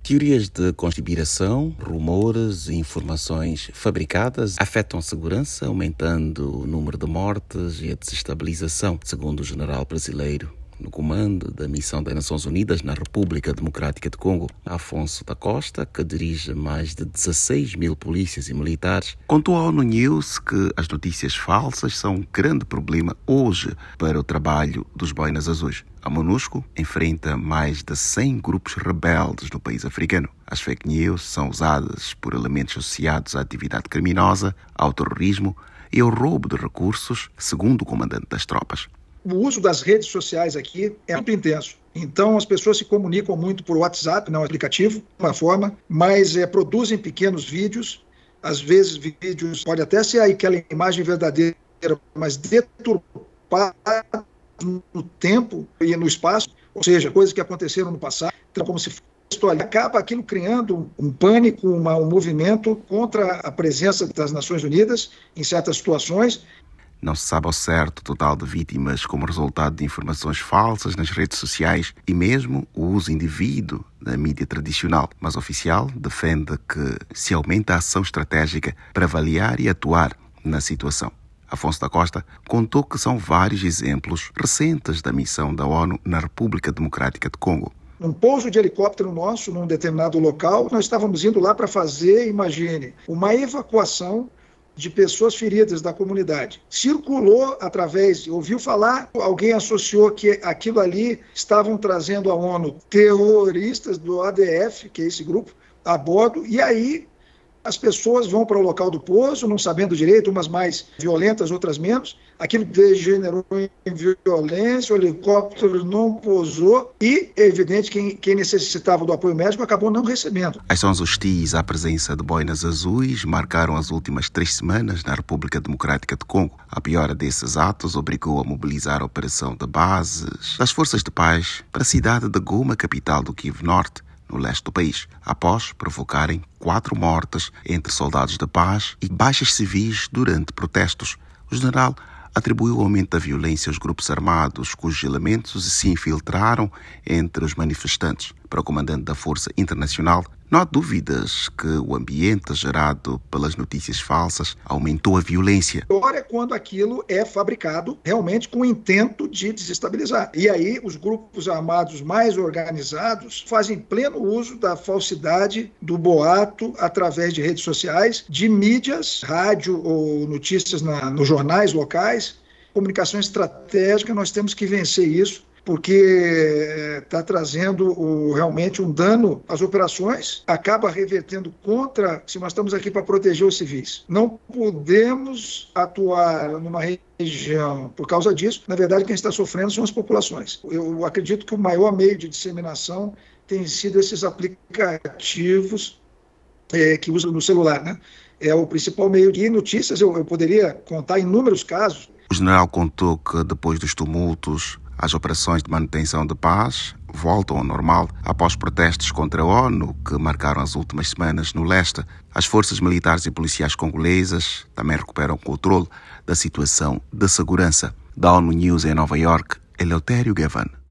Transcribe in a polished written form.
Teorias de conspiração, rumores e informações fabricadas afetam a segurança, aumentando o número de mortes e a desestabilização, segundo o general brasileiro no comando da missão das Nações Unidas na República Democrática de Congo, Afonso da Costa, que dirige mais de 16 mil polícias e militares, contou à ONU News que as notícias falsas são um grande problema hoje para o trabalho dos boinas azuis. A MONUSCO enfrenta mais de 100 grupos rebeldes no país africano. As fake news são usadas por elementos associados à atividade criminosa, ao terrorismo e ao roubo de recursos, segundo o comandante das tropas. O uso das redes sociais aqui é muito intenso. Então, as pessoas se comunicam muito por WhatsApp, não é aplicativo, uma forma, mas produzem pequenos vídeos. Às vezes, vídeos pode até ser aquela imagem verdadeira, mas deturpada no tempo e no espaço, ou seja, coisas que aconteceram no passado, então, como se fosse, acaba aquilo criando um pânico, um movimento contra a presença das Nações Unidas em certas situações. Não se sabe ao certo o total de vítimas como resultado de informações falsas nas redes sociais e mesmo o uso indevido da mídia tradicional, mas o oficial defende que se aumenta a ação estratégica para avaliar e atuar na situação. Afonso da Costa contou que são vários exemplos recentes da missão da ONU na República Democrática de Congo. Um pouso de helicóptero nosso num determinado local, nós estávamos indo lá para fazer, imagine, uma evacuação de pessoas feridas da comunidade. Circulou através, ouviu falar, alguém associou que aquilo ali estavam trazendo à ONU terroristas do ADF, que é esse grupo, a bordo, e aí as pessoas vão para o local do pouso, não sabendo direito, umas mais violentas, outras menos. Aquilo degenerou em violência, o helicóptero não pousou e, é evidente, quem necessitava do apoio médico acabou não recebendo. Ações hostis à presença de boinas azuis marcaram as últimas 3 semanas na República Democrática de Congo. A piora desses atos obrigou a mobilizar a operação de bases das forças de paz para a cidade de Goma, capital do Kivu Norte, no leste do país, após provocarem 4 mortes entre soldados de paz e baixas civis durante protestos. O general atribuiu o aumento da violência aos grupos armados, cujos elementos se infiltraram entre os manifestantes. Para o comandante da Força Internacional, não há dúvidas que o ambiente gerado pelas notícias falsas aumentou a violência. Agora é quando aquilo é fabricado realmente com o intento de desestabilizar. E aí os grupos armados mais organizados fazem pleno uso da falsidade, do boato, através de redes sociais, de mídias, rádio ou notícias nos jornais locais. Comunicação estratégica, nós temos que vencer isso, porque está trazendo realmente um dano às operações, acaba revertendo contra, se nós estamos aqui para proteger os civis. Não podemos atuar numa região por causa disso. Na verdade, quem está sofrendo são as populações. Eu acredito que o maior meio de disseminação tem sido esses aplicativos que usam no celular, né? É o principal meio. E notícias, eu poderia contar inúmeros casos. O general contou que depois dos tumultos, as operações de manutenção de paz voltam ao normal após protestos contra a ONU que marcaram as últimas semanas no leste. As forças militares e policiais congolesas também recuperam o controle da situação de segurança. Da ONU News em Nova York, Eleutério Gavan.